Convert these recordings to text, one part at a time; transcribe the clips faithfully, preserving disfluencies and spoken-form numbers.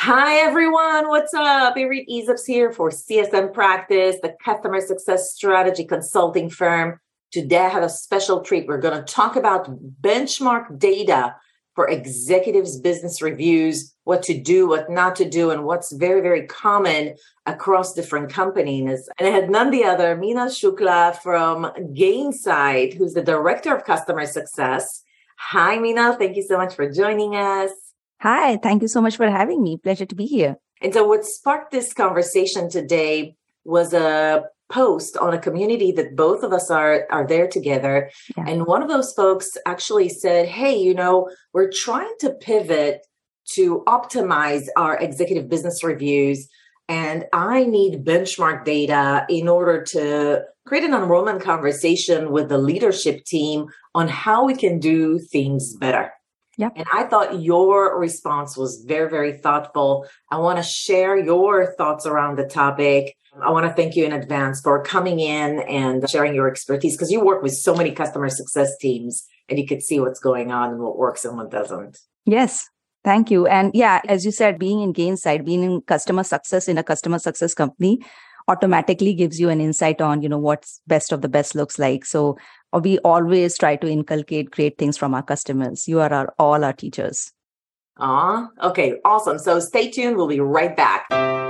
Hi, everyone. What's up? Irit Ezops here for C S M Practice, the customer success strategy consulting firm. Today, I have a special treat. We're going to talk about benchmark data for executives' business reviews, what to do, what not to do, and what's very, very common across different companies. And I had none the other, Meenal Shukla from Gainsight, who's the Director of Customer Success. Hi, Meenal. Thank you so much for joining us. Hi, thank you so much for having me. Pleasure to be here. And so what sparked this conversation today was a post on a community that both of us are, are there together. Yeah. And one of those folks actually said, hey, you know, we're trying to pivot to optimize our executive business reviews. And I need benchmark data in order to create an enrollment conversation with the leadership team on how we can do things better. Yep. And I thought your response was very, very thoughtful. I want to share your thoughts around the topic. I want to thank you in advance for coming in and sharing your expertise because you work with so many customer success teams and you could see what's going on and what works and what doesn't. Yes. Thank you. And yeah, as you said, being in Gainsight, being in customer success in a customer success company automatically gives you an insight on, you know, what's best of the best looks like. So we always try to inculcate great things from our customers. You are our, all our teachers. Ah, okay, awesome. So stay tuned. We'll be right back.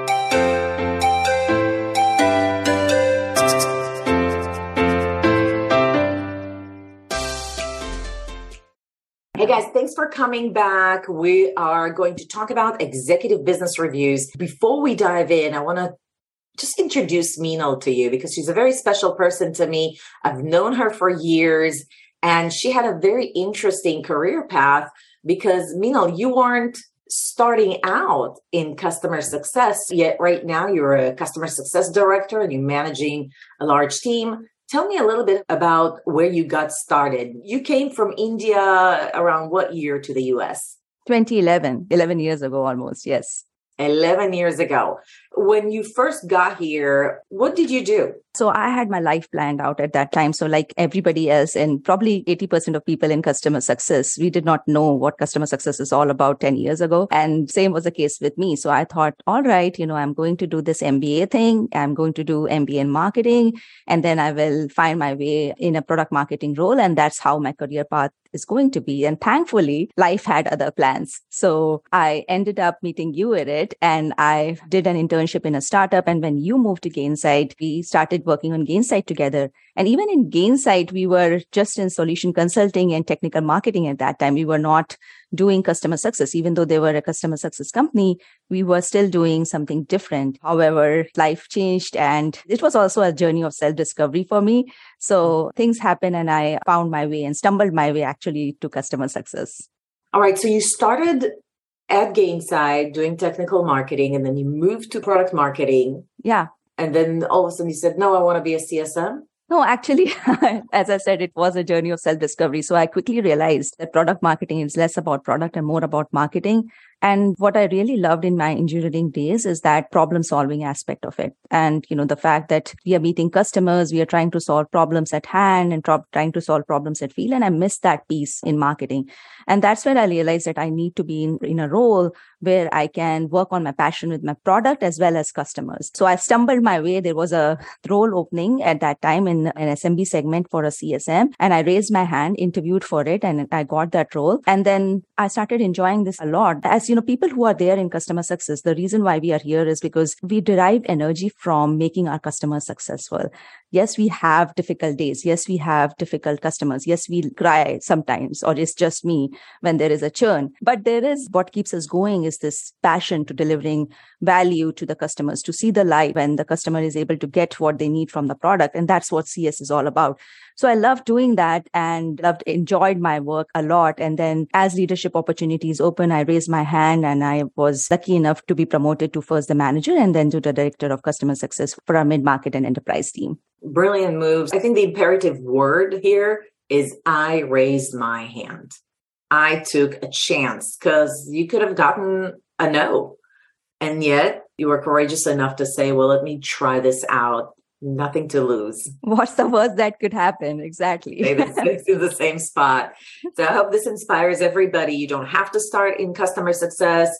Hey guys, thanks for coming back. We are going to talk about executive business reviews. Before we dive in, I want to just introduce Meenal to you because she's a very special person to me. I've known her for years and she had a very interesting career path because Meenal, you weren't starting out in customer success yet. Right now, you're a customer success director and you're managing a large team. Tell me a little bit about where you got started. You came from India around what year to the U S? twenty eleven, eleven years ago almost, yes. eleven years ago. When you first got here, what did you do? So I had my life planned out at that time. So like everybody else and probably eighty percent of people in customer success, we did not know what customer success is all about ten years ago. And same was the case with me. So I thought, all right, you know, I'm going to do this M B A thing. I'm going to do M B A in marketing. And then I will find my way in a product marketing role. And that's how my career path is going to be. And thankfully, life had other plans. So I ended up meeting you at it and I did an internship in a startup. And when you moved to Gainsight, we started working on Gainsight together. And even in Gainsight, we were just in solution consulting and technical marketing at that time. We were not doing customer success. Even though they were a customer success company, we were still doing something different. However, life changed and it was also a journey of self-discovery for me. So things happened and I found my way and stumbled my way actually to customer success. All right. So you started at Gainsight doing technical marketing and then you moved to product marketing. Yeah. And then all of a sudden you said, no, I want to be a C S M. No, actually, as I said, it was a journey of self-discovery. So I quickly realized that product marketing is less about product and more about marketing. And what I really loved in my engineering days is that problem solving aspect of it. And, you know, the fact that we are meeting customers, we are trying to solve problems at hand and tro- trying to solve problems at field. And I missed that piece in marketing. And that's where I realized that I need to be in, in a role where I can work on my passion with my product as well as customers. So I stumbled my way. There was a role opening at that time in an S M B segment for a C S M. And I raised my hand, interviewed for it, and I got that role. And then I started enjoying this a lot. As you know, people who are there in customer success, the reason why we are here is because we derive energy from making our customers successful. Yes, we have difficult days. Yes, we have difficult customers. Yes, we cry sometimes, or it's just me when there is a churn. But there is what keeps us going is this passion to delivering value to the customers, to see the light when the customer is able to get what they need from the product. And that's what C S is all about. So I loved doing that and loved, enjoyed my work a lot. And then as leadership opportunities open, I raised my hand and I was lucky enough to be promoted to first the manager and then to the director of customer success for our mid-market and enterprise team. Brilliant moves. I think the imperative word here is I raised my hand. I took a chance because you could have gotten a no. And yet you were courageous enough to say, well, let me try this out. Nothing to lose. What's the worst that could happen? Exactly. It's in the same spot. So I hope this inspires everybody. You don't have to start in customer success.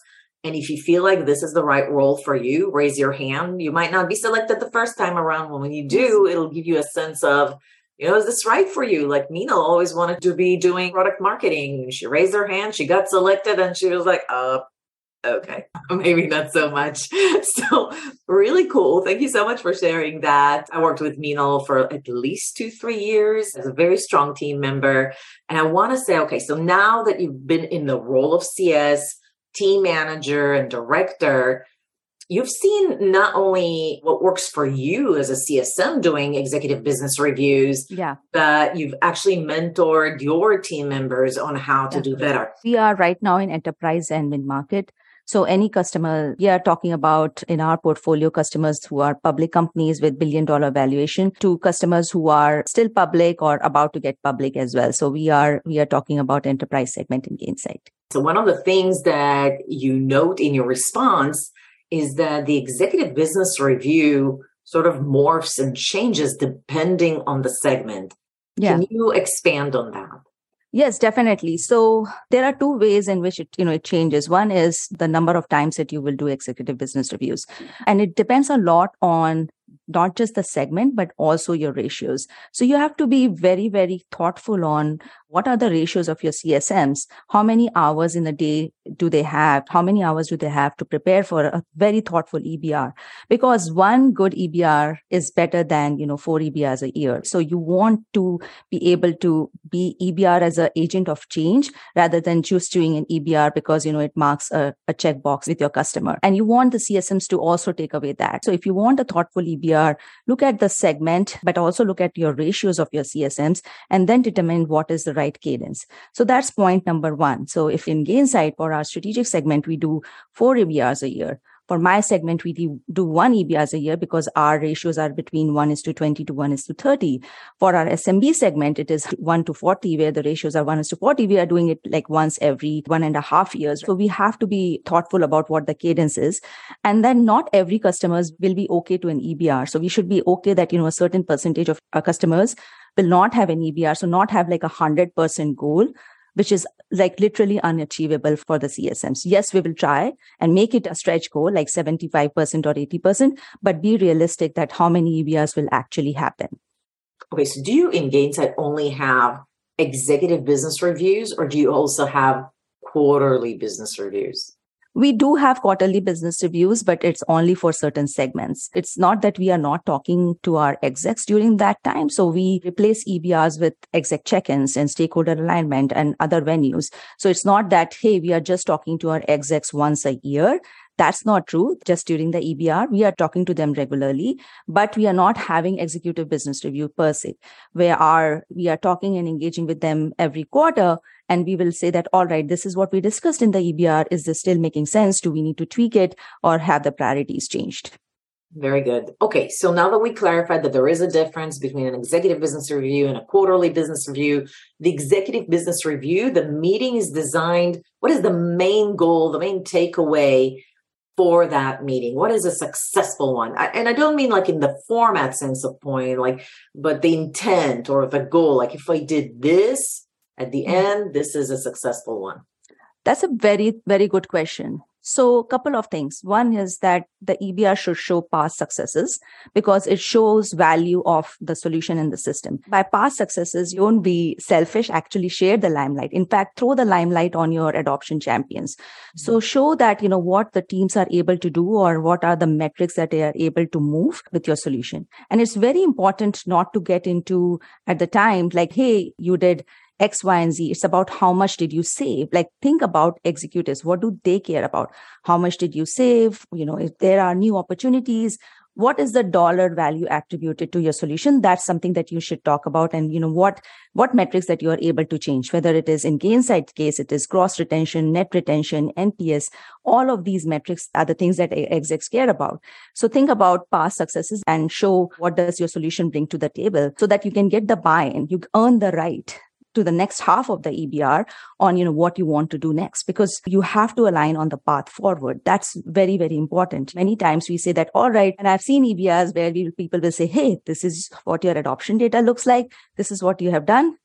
And if you feel like this is the right role for you, raise your hand. You might not be selected the first time around. When you do, it'll give you a sense of, you know, is this right for you? Like Mina always wanted to be doing product marketing. She raised her hand, she got selected, and she was like, uh, okay, maybe not so much. So really cool. Thank you so much for sharing that. I worked with Mina for at least two, three years as a very strong team member. And I want to say, okay, so now that you've been in the role of C S, team manager and director, you've seen not only what works for you as a C S M doing executive business reviews, yeah, but you've actually mentored your team members on how to yeah. do better. We are right now in enterprise and mid-market. So any customer, we are talking about in our portfolio, customers who are public companies with billion dollar valuation to customers who are still public or about to get public as well. So we are, we are talking about enterprise segment in Gainsight. So one of the things that you note in your response is that the executive business review sort of morphs and changes depending on the segment. Yeah. Can you expand on that? Yes, definitely. So there are two ways in which it, you know, it changes. One is the number of times that you will do executive business reviews. And it depends a lot on not just the segment, but also your ratios. So you have to be very, very thoughtful on what are the ratios of your C S Ms? How many hours in a day do they have? How many hours do they have to prepare for a very thoughtful E B R? Because one good E B R is better than, you know, four E B Rs a year. So you want to be able to be E B R as an agent of change rather than just doing an E B R because, you know, it marks a, a checkbox with your customer. And you want the C S Ms to also take away that. So if you want a thoughtful E B R, look at the segment, but also look at your ratios of your C S Ms and then determine what is the right cadence. So that's point number one. So if in Gainsight for our strategic segment, we do four E B Rs a year. For my segment, we do, do one E B Rs a year because our ratios are between one is to twenty to one is to thirty. For our S M B segment, it is one to forty, where the ratios are one is to forty. We are doing it like once every one and a half years. So we have to be thoughtful about what the cadence is. And then not every customers will be okay to an E B R. So we should be okay that, you know, a certain percentage of our customers will not have an E B R. So not have like a hundred percent goal, which is like literally unachievable for the C S Ms. Yes, we will try and make it a stretch goal, like seventy-five percent or eighty percent, but be realistic that how many E B Rs will actually happen. Okay, so do you in Gainsight only have executive business reviews or do you also have quarterly business reviews? We do have quarterly business reviews, but it's only for certain segments. It's not that we are not talking to our execs during that time. So we replace E B Rs with exec check-ins and stakeholder alignment and other venues. So it's not that, hey, we are just talking to our execs once a year. That's not true. Just during the E B R, we are talking to them regularly, but we are not having executive business review per se, where our, we are talking and engaging with them every quarter. And we will say that, all right, this is what we discussed in the E B R. Is this still making sense? Do we need to tweak it or have the priorities changed? Very good. Okay. So now that we clarified that there is a difference between an executive business review and a quarterly business review, the executive business review, the meeting is designed. What is the main goal, the main takeaway for that meeting? What is a successful one? I, and I don't mean like in the format sense of point, like, but the intent or the goal. Like if I did this at the end, this is a successful one. That's a very, very good question. So a couple of things. One is that the E B R should show past successes because it shows value of the solution in the system. By past successes, you won't be selfish, actually share the limelight. In fact, throw the limelight on your adoption champions. Mm-hmm. So show that, you know, what the teams are able to do or what are the metrics that they are able to move with your solution. And it's very important not to get into at the time, like, hey, you did X, Y, and Z. It's about how much did you save? Like think about executives. What do they care about? How much did you save? You know, if there are new opportunities, what is the dollar value attributed to your solution? That's something that you should talk about. And, you know, what, what metrics that you are able to change, whether it is in Gainsight case, it is gross retention, net retention, N P S, all of these metrics are the things that execs care about. So think about past successes and show what does your solution bring to the table so that you can get the buy-in. You earn the right to the next half of the E B R on, you know, what you want to do next, because you have to align on the path forward. That's very, very important. Many times we say that, all right, and I've seen E B Rs where we, people will say, hey, this is what your adoption data looks like. This is what you have done.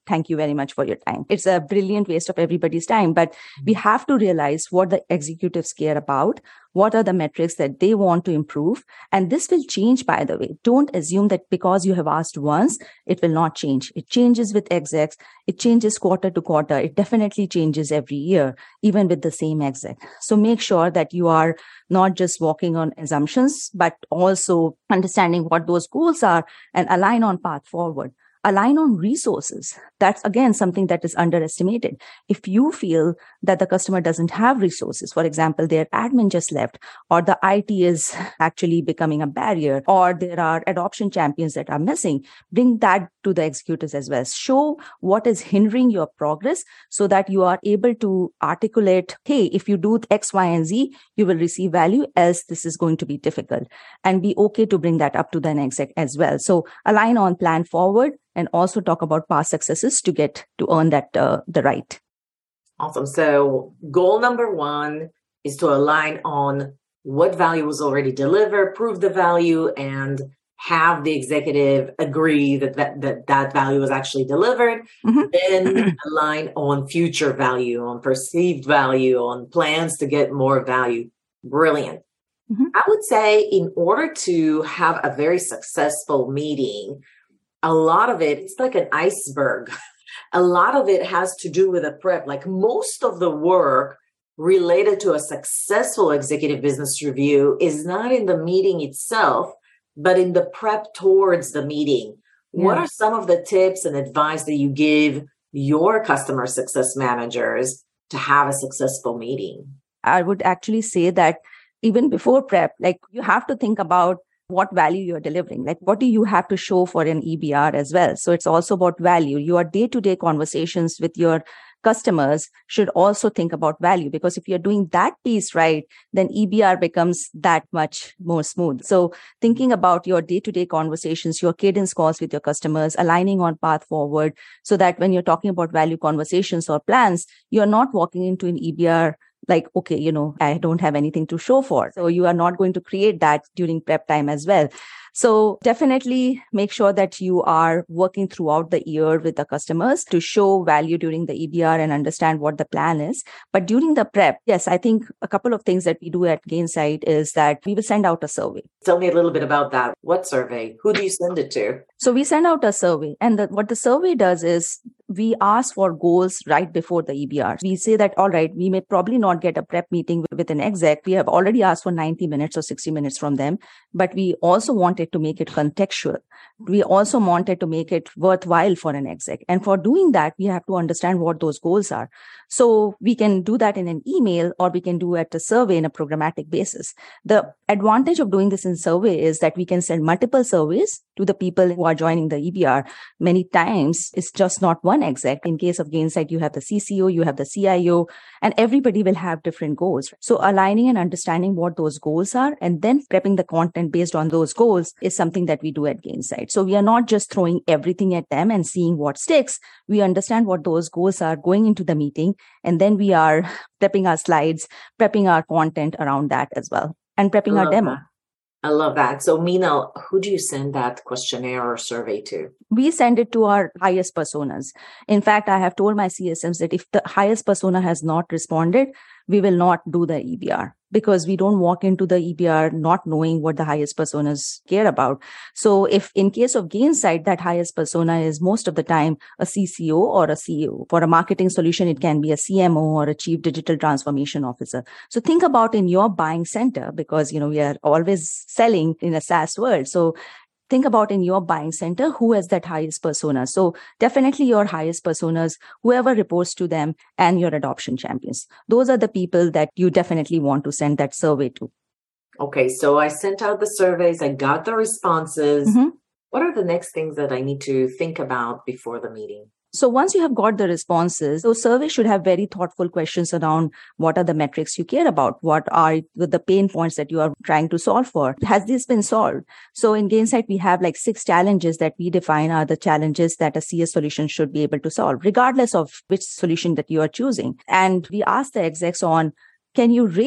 thank you very much for your time. It's a brilliant waste of everybody's time, but we have to realize what the executives care about. What are the metrics that they want to improve? And this will change, by the way. Don't assume that because you have asked once, it will not change. It changes with execs. It changes quarter to quarter. It definitely changes every year, even with the same exec. So make sure that you are not just walking on assumptions, but also understanding what those goals are and align on path forward. Align on resources. That's again something that is underestimated. If you feel that the customer doesn't have resources, for example, their admin just left, or the I T is actually becoming a barrier, or there are adoption champions that are missing, bring that to the executives as well. Show what is hindering your progress so that you are able to articulate, hey, if you do X, Y, and Z, you will receive value, else this is going to be difficult. And be okay to bring that up to the exec as well. So align on plan forward, and also talk about past successes to get to earn that uh, the right. Awesome. So goal number one is to align on what value was already delivered, prove the value, and have the executive agree that that, that, that value was actually delivered. Mm-hmm. Then align on future value, on perceived value, on plans to get more value. Brilliant. Mm-hmm. I would say in order to have a very successful meeting, a lot of it, it's like an iceberg. A lot of it has to do with the prep. Like most of the work related to a successful executive business review is not in the meeting itself, but in the prep towards the meeting. Yeah. What are some of the tips and advice that you give your customer success managers to have a successful meeting? I would actually say that even before prep, like you have to think about what value you're delivering. Like, what do you have to show for an E B R as well? So it's also about value. Your day-to-day conversations with your customers should also think about value, because if you're doing that piece right, then E B R becomes that much more smooth. So thinking about your day-to-day conversations, your cadence calls with your customers, aligning on path forward, so that when you're talking about value conversations or plans, you're not walking into an E B R like, okay, you know, I don't have anything to show for. So you are not going to create that during prep time as well. So definitely make sure that you are working throughout the year with the customers to show value during the E B R and understand what the plan is. But during the prep, yes, I think a couple of things that we do at Gainsight is that we will send out a survey. Tell me a little bit about that. What survey? Who do you send it to? So we send out a survey, and the, what the survey does is we ask for goals right before the E B R. We say that, all right, we may probably not get a prep meeting with an exec. We have already asked for ninety minutes or sixty minutes from them, but we also wanted to make it contextual. We also wanted to make it worthwhile for an exec. And for doing that, we have to understand what those goals are. So we can do that in an email, or we can do it a survey in a programmatic basis. The advantage of doing this in survey is that we can send multiple surveys to the people who are joining the E B R. Many times it's just not one exec. In case of Gainsight, you have the C C O, you have the C I O, and everybody will have different goals. So aligning and understanding what those goals are and then prepping the content based on those goals is something that we do at Gainsight. So we are not just throwing everything at them and seeing what sticks. We understand what those goals are going into the meeting, and then we are prepping our slides, prepping our content around that as well, and prepping our demo. That. I love that. So Meenal, who do you send that questionnaire or survey to? We send it to our highest personas. In fact, I have told my C S Ms that if the highest persona has not responded, we will not do the E B R, because we don't walk into the E B R not knowing what the highest personas care about. So if in case of Gainsight, that highest persona is most of the time a C C O or a C E O. For a marketing solution, it can be a C M O or a chief digital transformation officer. So think about in your buying center, because, you know, we are always selling in a SaaS world. So think about in your buying center, who has that highest persona. So definitely your highest personas, whoever reports to them, and your adoption champions. Those are the people that you definitely want to send that survey to. Okay, so I sent out the surveys. I got the responses. Mm-hmm. What are the next things that I need to think about before the meeting? So once you have got the responses, those surveys should have very thoughtful questions around what are the metrics you care about? What are the pain points that you are trying to solve for? Has this been solved? So in Gainsight, we have like six challenges that we define are the challenges that a C S solution should be able to solve, regardless of which solution that you are choosing. And we ask the execs on, can you rate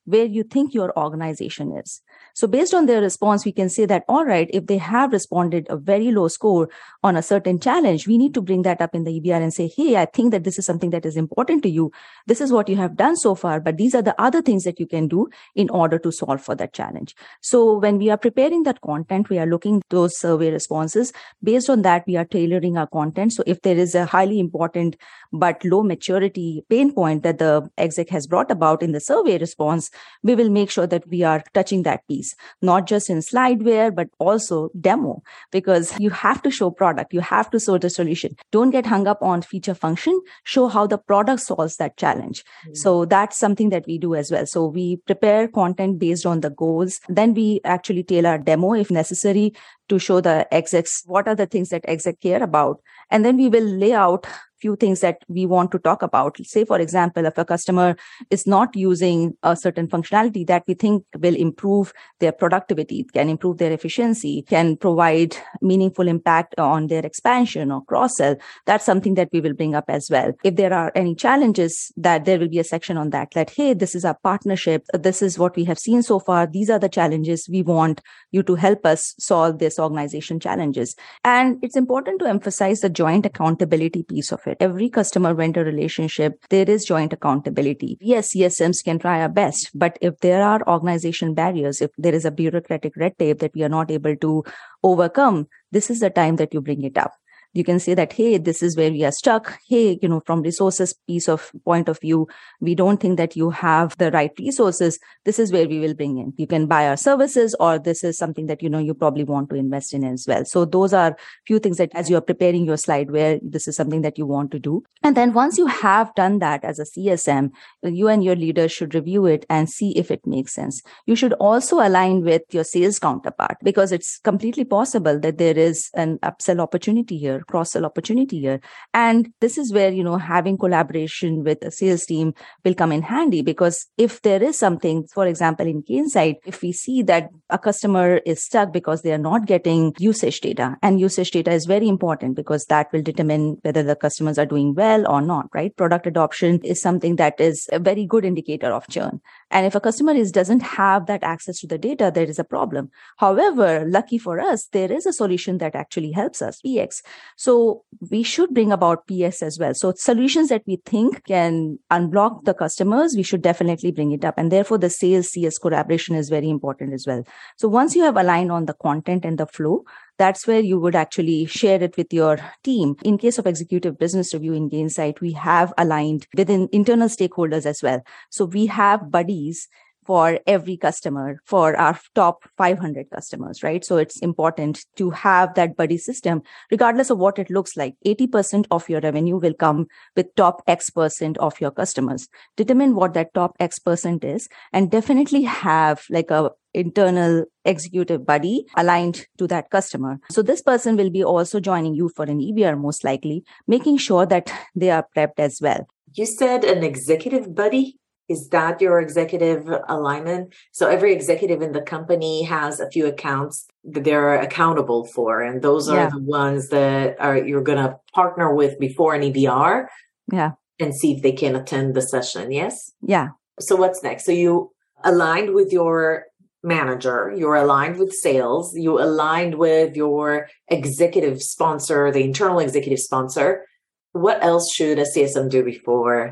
where you think your organization is. So based on their response, we can say that, all right, if they have responded a very low score on a certain challenge, we need to bring that up in the E B R and say, hey, I think that this is something that is important to you. This is what you have done so far, but these are the other things that you can do in order to solve for that challenge. So when we are preparing that content, we are looking at those survey responses. Based on that, we are tailoring our content. So if there is a highly important but low maturity pain point that the exec has brought about in the survey response, we will make sure that we are touching that piece, not just in slideware, but also demo, because you have to show product. You have to show the solution. Don't get hung up on feature function. Show how the product solves that challenge. Mm-hmm. So that's something that we do as well. So we prepare content based on the goals. Then we actually tailor a demo if necessary to show the execs what are the things that exec care about. And then we will lay out few things that we want to talk about. Say, for example, if a customer is not using a certain functionality that we think will improve their productivity, can improve their efficiency, can provide meaningful impact on their expansion or cross-sell, that's something that we will bring up as well. If there are any challenges, that there will be a section on that, that, hey, this is our partnership. This is what we have seen so far. These are the challenges. We want you to help us solve this organization challenges. And it's important to emphasize the joint accountability piece of it. Every customer vendor relationship, there is joint accountability. Yes, C S Ms can try our best, but if there are organization barriers, if there is a bureaucratic red tape that we are not able to overcome, this is the time that you bring it up. You can say that, hey, this is where we are stuck. Hey, you know, from resources piece of point of view, we don't think that you have the right resources. This is where we will bring in. You can buy our services, or this is something that, you know, you probably want to invest in as well. So those are few things that as you are preparing your slide where this is something that you want to do. And then once you have done that as a C S M, you and your leaders should review it and see if it makes sense. You should also align with your sales counterpart, because it's completely possible that there is an upsell opportunity here, cross-sell opportunity here. And this is where, you know, having collaboration with a sales team will come in handy, because if there is something, for example, in Gainsight, if we see that a customer is stuck because they are not getting usage data, and usage data is very important because that will determine whether the customers are doing well or not, right? Product adoption is something that is a very good indicator of churn. And if a customer is doesn't have that access to the data, there is a problem. However, lucky for us, there is a solution that actually helps us, P X. So we should bring about P S as well. So solutions that we think can unblock the customers, we should definitely bring it up. And therefore, the sales C S collaboration is very important as well. So once you have aligned on the content and the flow, that's where you would actually share it with your team. In case of executive business review in Gainsight, we have aligned within internal stakeholders as well. So we have buddies for every customer, for our top five hundred customers, right? So it's important to have that buddy system, regardless of what it looks like. eighty percent of your revenue will come with top X percent of your customers. Determine what that top X percent is, and definitely have like a internal executive buddy aligned to that customer. So this person will be also joining you for an E B R most likely, making sure that they are prepped as well. You said an executive buddy? Is that your executive alignment? So every executive in the company has a few accounts that they're accountable for, and those are yeah. the ones that are you're going to partner with before an E B R. Yeah. And see if they can attend the session. Yes. Yeah. So what's next? So you aligned with your manager, you're aligned with sales, you aligned with your executive sponsor, the internal executive sponsor. What else should a C S M do before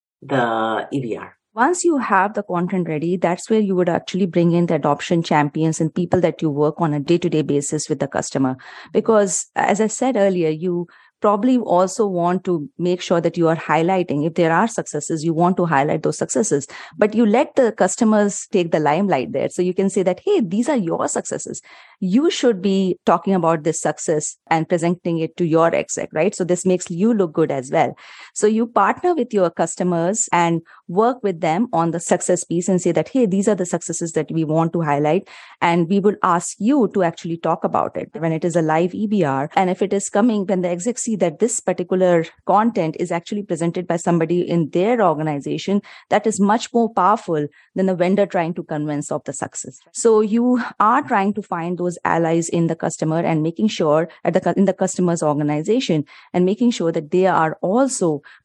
the E B R? Once you have the content ready, that's where you would actually bring in the adoption champions and people that you work on a day-to-day basis with the customer. Because as I said earlier, you probably also want to make sure that you are highlighting. If there are successes, you want to highlight those successes, but you let the customers take the limelight there. So you can say that, hey, these are your successes. You should be talking about this success and presenting it to your exec, right? So this makes you look good as well. So you partner with your customers and work with them on the success piece and say that, hey, these are the successes that we want to highlight. And we will ask you to actually talk about it when it is a live E B R. And if it is coming, when the exec see that this particular content is actually presented by somebody in their organization, that is much more powerful than the vendor trying to convince of the success. So you are trying to find those allies in the customer and making sure at the in the customer's organization and making sure that they are also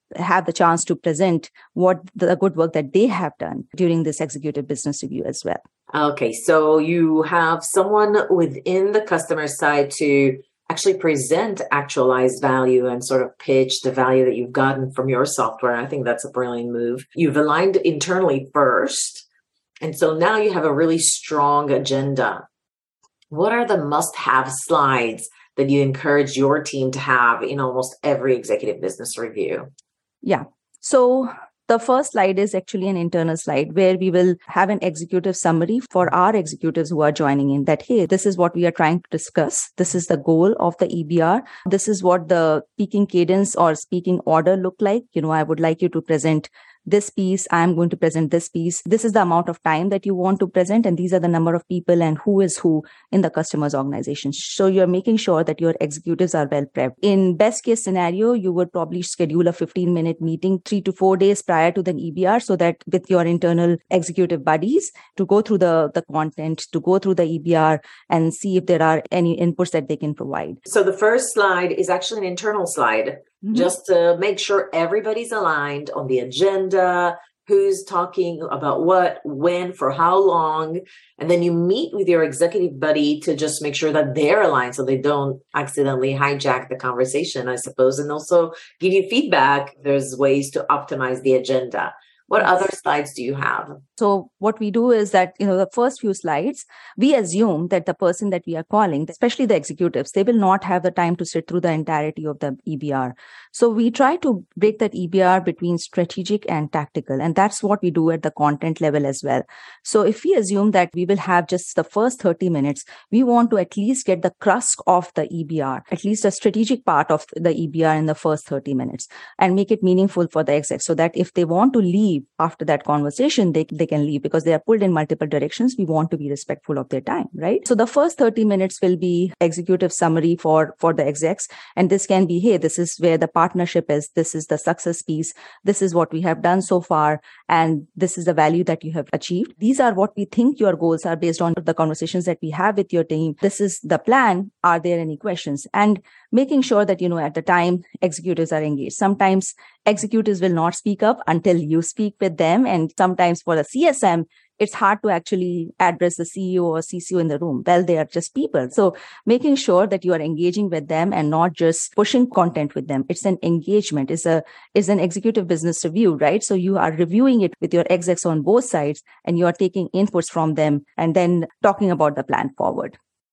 have the chance to present what the good work that they have done during this executive business review as well. Okay, so you have someone within the customer side to actually present actualized value and sort of pitch the value that you've gotten from your software. I think that's a brilliant move. You've aligned internally first. And so now you have a really strong agenda. What are the must-have slides that you encourage your team to have in almost every executive business review? Yeah. So the first slide is actually an internal slide where we will have an executive summary for our executives who are joining in that, hey, this is what we are trying to discuss. This is the goal of the E B R. This is what the speaking cadence or speaking order look like. You know, I would like you to present this piece. I'm going to present this piece. This is the amount of time that you want to present. And these are the number of people and who is who in the customer's organization. So you're making sure that your executives are well prepped. In best case scenario, you would probably schedule a fifteen minute meeting three to four days prior to the E B R so that with your internal executive buddies to go through the, the content, to go through the E B R and see if there are any inputs that they can provide. So the first slide is actually an internal slide. Mm-hmm. Just to make sure everybody's aligned on the agenda, who's talking about what, when, for how long. And then you meet with your executive buddy to just make sure that they're aligned so they don't accidentally hijack the conversation, I suppose, and also give you feedback. There's ways to optimize the agenda. What other slides do you have? So what we do is that, you know, the first few slides, we assume that the person that we are calling, especially the executives, they will not have the time to sit through the entirety of the E B R. So we try to break that E B R between strategic and tactical. And that's what we do at the content level as well. So if we assume that we will have just the first thirty minutes, we want to at least get the crust of the E B R, at least a strategic part of the E B R in the first thirty minutes and make it meaningful for the execs so that if they want to leave after that conversation, they, they can leave because they are pulled in multiple directions. We want to be respectful of their time, right? So the first thirty minutes will be executive summary for, for the execs. And this can be, hey, this is where the partnership is. This is the success piece. This is what we have done so far. And this is the value that you have achieved. These are what we think your goals are based on the conversations that we have with your team. This is the plan. Are there any questions? And making sure that, you know, at the time executives are engaged. Sometimes executives will not speak up until you speak with them. And sometimes for the C S M, it's hard to actually address the C E O or C C O in the room. Well, they are just people. So making sure that you are engaging with them and not just pushing content with them. It's an engagement. It's a, it's an executive business review, right? So you are reviewing it with your execs on both sides and you are taking inputs from them and then talking about the plan forward.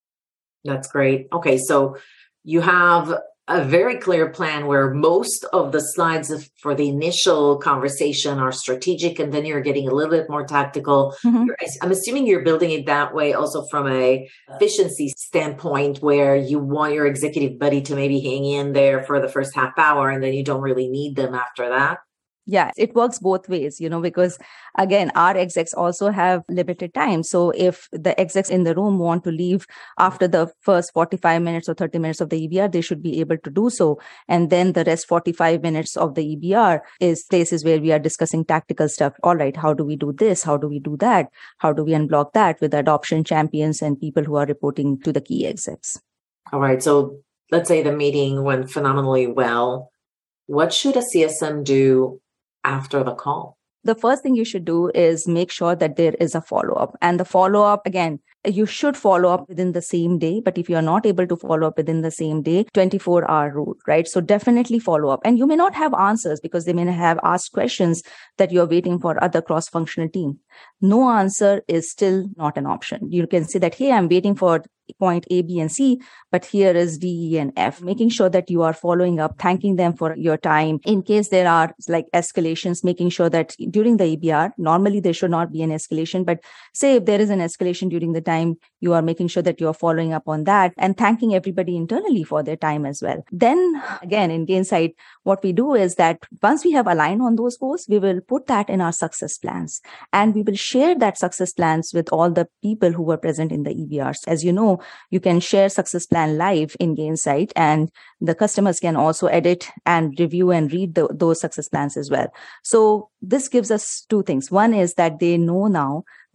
That's great. Okay. So you have a very clear plan where most of the slides for the initial conversation are strategic, and then you're getting a little bit more tactical. Mm-hmm. I'm assuming you're building it that way also from a efficiency standpoint, where you want your executive buddy to maybe hang in there for the first half hour, and then you don't really need them after that. Yeah, it works both ways, you know, because again, our execs also have limited time. So if the execs in the room want to leave after the first forty-five minutes or thirty minutes of the E B R, they should be able to do so. And then the rest forty-five minutes of the E B R is places where we are discussing tactical stuff. All right, how do we do this? How do we do that? How do we unblock that with adoption champions and people who are reporting to the key execs? All right. So let's say the meeting went phenomenally well. What should a C S M do after the call? The first thing you should do is make sure that there is a follow-up. And the follow-up, again, you should follow up within the same day. But if you're not able to follow up within the same day, twenty-four hour rule, right? So definitely follow up. And you may not have answers because they may have asked questions that you're waiting for other cross-functional team. No answer is still not an option. You can say that, hey, I'm waiting for point A, B, and C, but here is D, E, and F. Making sure that you are following up, thanking them for your time. In case there are like escalations, making sure that during the E B R, normally there should not be an escalation, but say if there is an escalation during the time, you are making sure that you are following up on that and thanking everybody internally for their time as well. Then again, in Gainsight, what we do is that once we have aligned on those goals, we will put that in our success plans and we will share that success plans with all the people who were present in the E B Rs. As you know, you can share success plan live in Gainsight and the customers can also edit and review and read the, those success plans as well. So this gives us two things. One is that they know now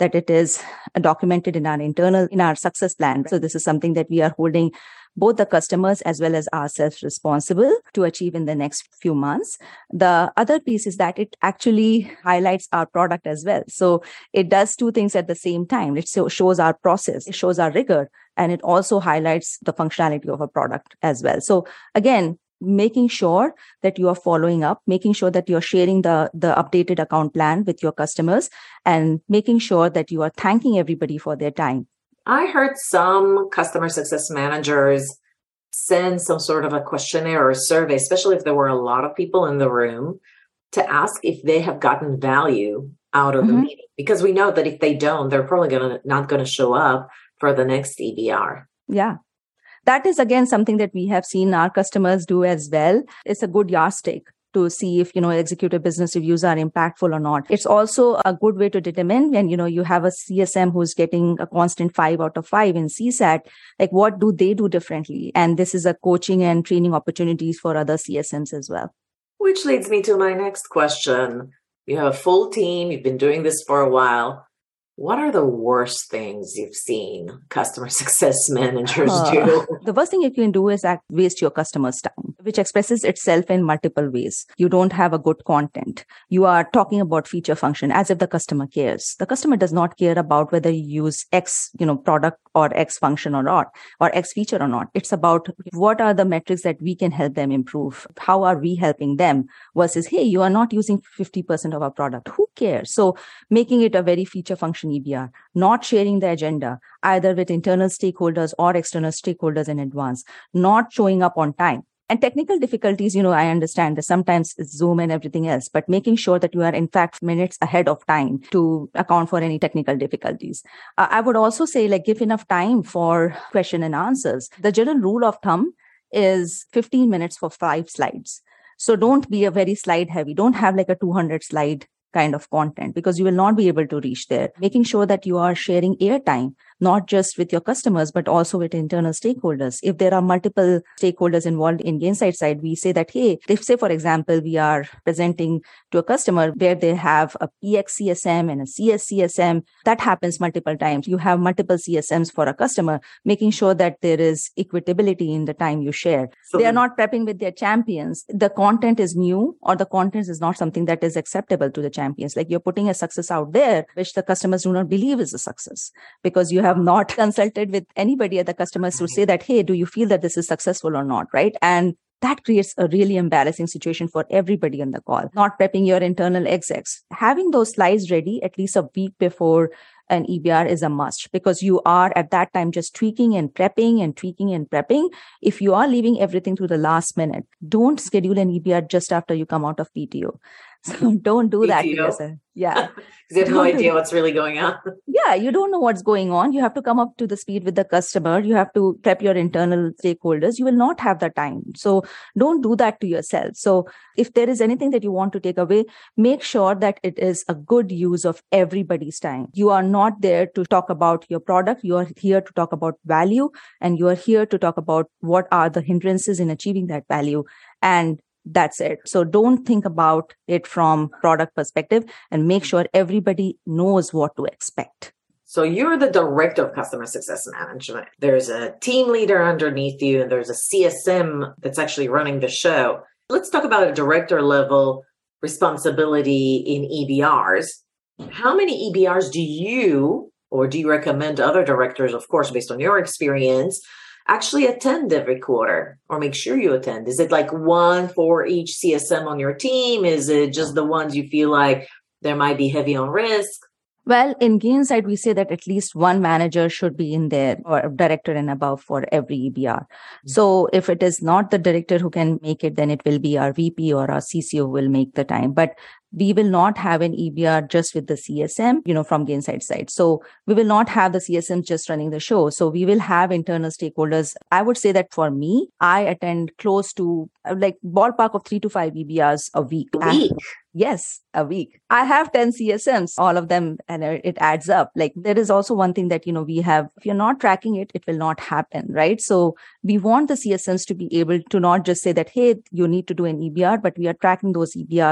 that it is documented in our internal, in our success plan. So this is something that we are holding both the customers as well as ourselves responsible to achieve in the next few months. The other piece is that it actually highlights our product as well. So it does two things at the same time. It shows our process, it shows our rigor, and it also highlights the functionality of a product as well. So again, making sure that you are following up, making sure that you're sharing the, the updated account plan with your customers, and making sure that you are thanking everybody for their time. I heard some customer success managers send some sort of a questionnaire or a survey, especially if there were a lot of people in the room, to ask if they have gotten value out of mm-hmm. the meeting. Because we know that if they don't, they're probably gonna not going to show up for the next E B R. Yeah. That is, again, something that we have seen our customers do as well. It's a good yardstick to see if, you know, executive business reviews are impactful or not. It's also a good way to determine when, you know, you have a C S M who's getting a constant five out of five in C SAT, like what do they do differently? And this is a coaching and training opportunities for other C S Ms as well. Which leads me to my next question. You have a full team. You've been doing this for a while. What are the worst things you've seen customer success managers uh, do? The worst thing you can do is act, waste your customer's time, which expresses itself in multiple ways. You don't have a good content. You are talking about feature function as if the customer cares. The customer does not care about whether you use X, you know, product or X function or not, or X feature or not. It's about what are the metrics that we can help them improve? How are we helping them versus, hey, you are not using fifty percent of our product. Who cares? So making it a very feature function E B R, not sharing the agenda either with internal stakeholders or external stakeholders in advance, not showing up on time. And technical difficulties, you know, I understand that sometimes it's Zoom and everything else, but making sure that you are in fact minutes ahead of time to account for any technical difficulties. Uh, I would also say like give enough time for question and answers. The general rule of thumb is fifteen minutes for five slides. So don't be a very slide heavy. Don't have like a two hundred slide kind of content because you will not be able to reach there. Making sure that you are sharing airtime, not just with your customers, but also with internal stakeholders. If there are multiple stakeholders involved in Gainsight side, we say that, hey, if say, for example, we are presenting to a customer where they have a P X C S M and a C S C S M, that happens multiple times. You have multiple C S Ms for a customer, making sure that there is equitability in the time you share. So they are not prepping with their champions. The content is new or the content is not something that is acceptable to the champions. Like you're putting a success out there, which the customers do not believe is a success because you have not consulted with anybody at the customers to say that, hey, do you feel that this is successful or not, right? And that creates a really embarrassing situation for everybody on the call. Not prepping your internal execs. Having those slides ready at least a week before an E B R is a must because you are at that time just tweaking and prepping and tweaking and prepping. If you are leaving everything to the last minute, don't schedule an E B R just after you come out of P T O. So don't do that. Yeah. Because you have no idea what's really going on. Yeah. You don't know what's going on. You have to come up to the speed with the customer. You have to prep your internal stakeholders. You will not have the time. So don't do that to yourself. So if there is anything that you want to take away, make sure that it is a good use of everybody's time. You are not there to talk about your product. You are here to talk about value and you are here to talk about what are the hindrances in achieving that value. And that's it. So don't think about it from product perspective and make sure everybody knows what to expect. So you're the director of customer success management. There's a team leader underneath you and there's a C S M that's actually running the show. Let's talk about a director level responsibility in E B Rs. How many E B Rs do you, or do you recommend other directors, of course, based on your experience, actually attend every quarter or make sure you attend? Is it like one for each C S M on your team? Is it just the ones you feel like there might be heavy on risk? Well, in Gainsight, we say that at least one manager should be in there or director and above for every E B R. Mm-hmm. So if it is not the director who can make it, then it will be our V P or our C C O will make the time. But we will not have an E B R just with the C S M, you know, from Gainsight side. So we will not have the C S M just running the show. So we will have internal stakeholders. I would say that for me, I attend close to like ballpark of three to five E B Rs a week. A week? Yes, a week. I have ten C S Ms, all of them, and it adds up. Like there is also one thing that, you know, we have, if you're not tracking it, it will not happen, right? So we want the C S Ms to be able to not just say that, hey, you need to do an E B R, but we are tracking those E B Rs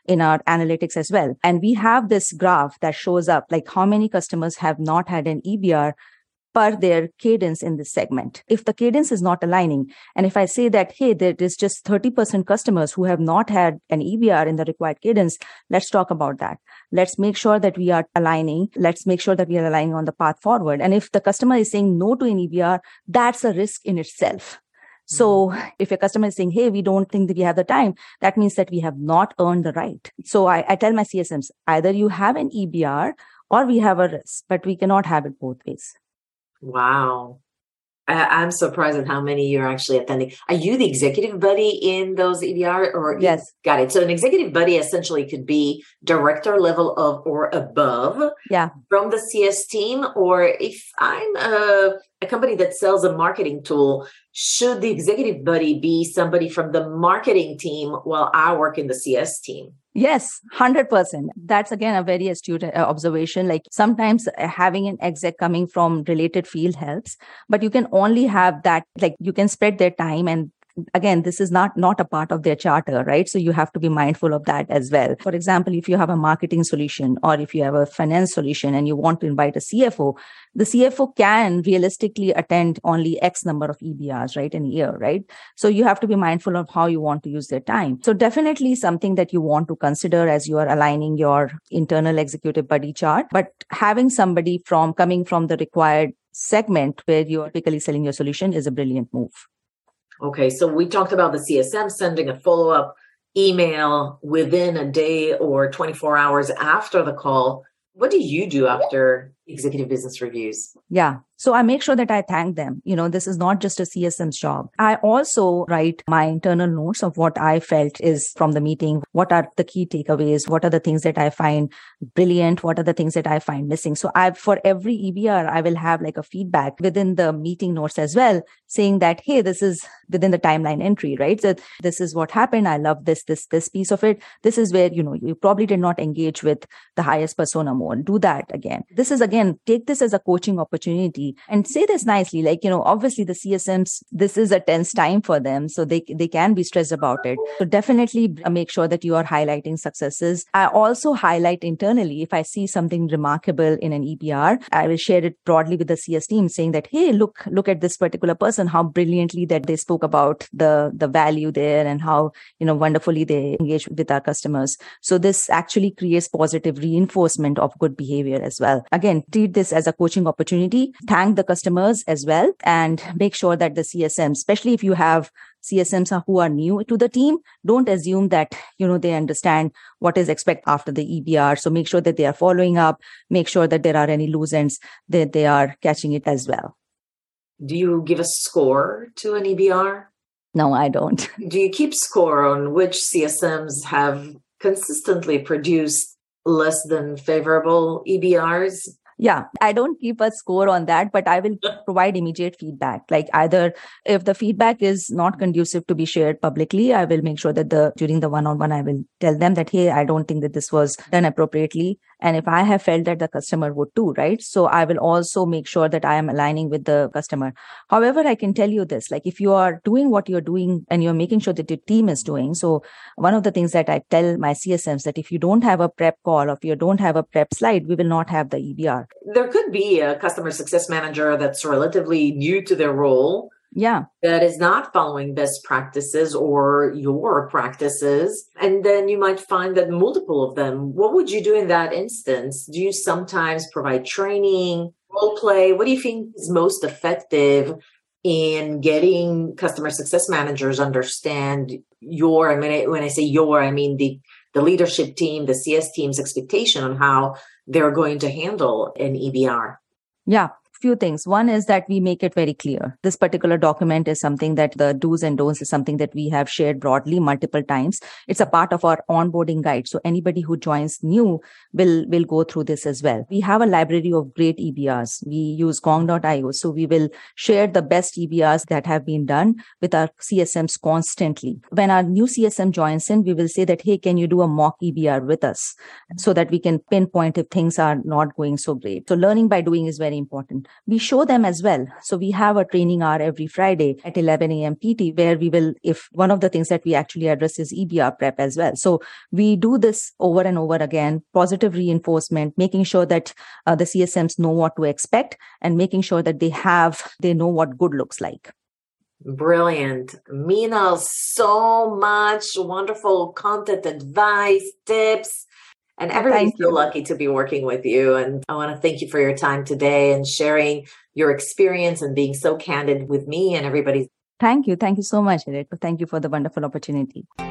in our analytics as well. And we have this graph that shows up like how many customers have not had an E B R per their cadence in this segment. If the cadence is not aligning, and if I say that, hey, there is just thirty percent customers who have not had an E B R in the required cadence, let's talk about that. Let's make sure that we are aligning. Let's make sure that we are aligning on the path forward. And if the customer is saying no to an E B R, that's a risk in itself. So if a customer is saying, hey, we don't think that we have the time, that means that we have not earned the right. So I, I tell my C S Ms, either you have an E B R or we have a risk, but we cannot have it both ways. Wow. I, I'm surprised at how many you're actually attending. Are you the executive buddy in those E B R? Or yes. Got it. So an executive buddy essentially could be director level of or above yeah. from the C S team. Or if I'm a, a company that sells a marketing tool, should the executive buddy be somebody from the marketing team while I work in the C S team? Yes, one hundred percent. That's again a very astute uh, observation. Like sometimes uh, having an exec coming from related field helps, but you can only have that, like you can spread their time. And again, this is not, not a part of their charter, right? So you have to be mindful of that as well. For example, if you have a marketing solution or if you have a finance solution and you want to invite a C F O, the C F O can realistically attend only X number of E B Rs, right, in a year, right? So you have to be mindful of how you want to use their time. So definitely something that you want to consider as you are aligning your internal executive buddy chart, but having somebody from coming from the required segment where you're typically selling your solution is a brilliant move. Okay, so we talked about the C S M sending a follow-up email within a day or twenty-four hours after the call. What do you do after executive business reviews? Yeah. So I make sure that I thank them. You know, this is not just a C S M's job. I also write my internal notes of what I felt is from the meeting. What are the key takeaways? What are the things that I find brilliant? What are the things that I find missing? So I, for every E B R, I will have like a feedback within the meeting notes as well, saying that, hey, this is within the timeline entry, right? So this is what happened. I love this, this, this piece of it. This is where, you know, you probably did not engage with the highest persona more. Do that again. This is again, take this as a coaching opportunity. And say this nicely, like, you know, obviously the C S Ms, this is a tense time for them. So they, they can be stressed about it. So definitely make sure that you are highlighting successes. I also highlight internally, if I see something remarkable in an E B R, I will share it broadly with the C S team saying that, hey, look, look at this particular person, how brilliantly that they spoke about the, the value there and how, you know, wonderfully they engage with our customers. So this actually creates positive reinforcement of good behavior as well. Again, treat this as a coaching opportunity. Thank the customers as well, and make sure that the C S Ms, especially if you have C S Ms who are new to the team, don't assume that, you know, they understand what is expected after the E B R. So make sure that they are following up, make sure that there are any loose ends, that they are catching it as well. Do you give a score to an E B R? No, I don't. Do you keep score on which C S Ms have consistently produced less than favorable E B Rs? Yeah, I don't keep a score on that, but I will provide immediate feedback. Like either if the feedback is not conducive to be shared publicly, I will make sure that the during the one-on-one, I will tell them that, hey, I don't think that this was done appropriately. And if I have felt that the customer would too, right? So I will also make sure that I am aligning with the customer. However, I can tell you this, like if you are doing what you're doing and you're making sure that your team is doing. So one of the things that I tell my C S Ms that if you don't have a prep call or if you don't have a prep slide, we will not have the E B R. There could be a customer success manager that's relatively new to their role. Yeah. That is not following best practices or your practices. And then you might find that multiple of them. What would you do in that instance? Do you sometimes provide training, role play? What do you think is most effective in getting customer success managers understand your, I mean, when I say your, I mean the, the leadership team, the C S team's expectation on how they're going to handle an E B R? Yeah. Few things. One is that we make it very clear. This particular document is something that the do's and don'ts is something that we have shared broadly multiple times. It's a part of our onboarding guide. So anybody who joins new will, will go through this as well. We have a library of great E B Rs. We use Gong dot io. So we will share the best E B Rs that have been done with our C S Ms constantly. When our new C S M joins in, we will say that, hey, can you do a mock E B R with us so that we can pinpoint if things are not going so great. So learning by doing is very important. we show them as well. So we have a training hour every Friday at eleven a.m. P T, where we will, if one of the things that we actually address is E B R prep as well. So we do this over and over again, positive reinforcement, making sure that uh, the C S Ms know what to expect and making sure that they have, they know what good looks like. Brilliant. Meenal, so much wonderful content, advice, tips. And everybody's so lucky to be working with you. And I want to thank you for your time today and sharing your experience and being so candid with me and everybody. Thank you. Thank you so much, Eric. Thank you for the wonderful opportunity.